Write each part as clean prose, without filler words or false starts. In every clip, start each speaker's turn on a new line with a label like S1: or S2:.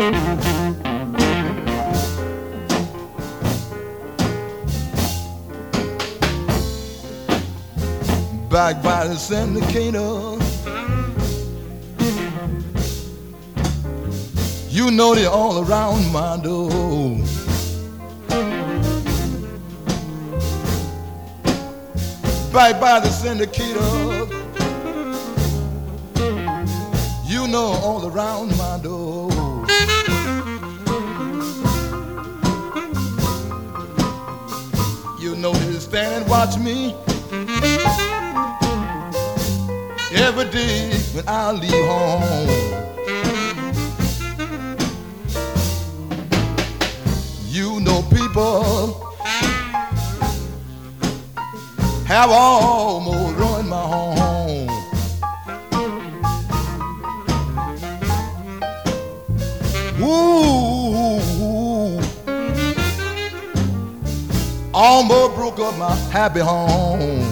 S1: Back by the syndicator. You know they're all around my door. Back by the syndicator. You know all around my door. You know they stand and watch me every day when I leave home. You know people have almost ruined my home. Ooh, almost broke up my happy home.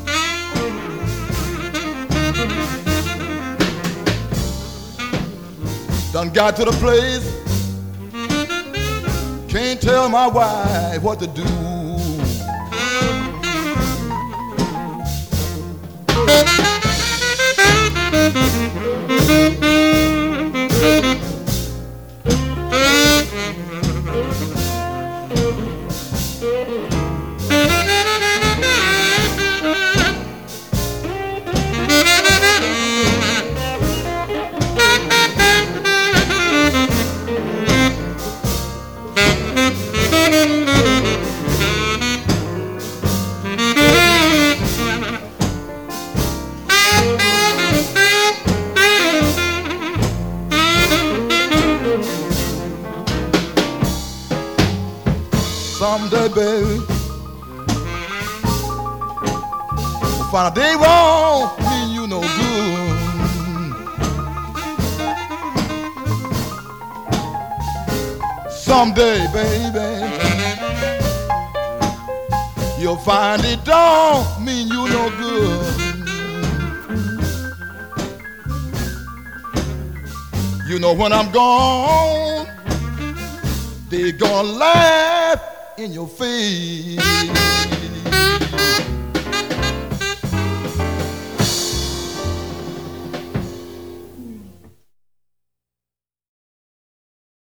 S1: Done got to the place, can't tell my wife what to do. Someday, baby, we'll find out they won't mean you no good. Someday, baby, you'll find it don't mean you no good. You know when I'm gone, they gonna laugh in your face.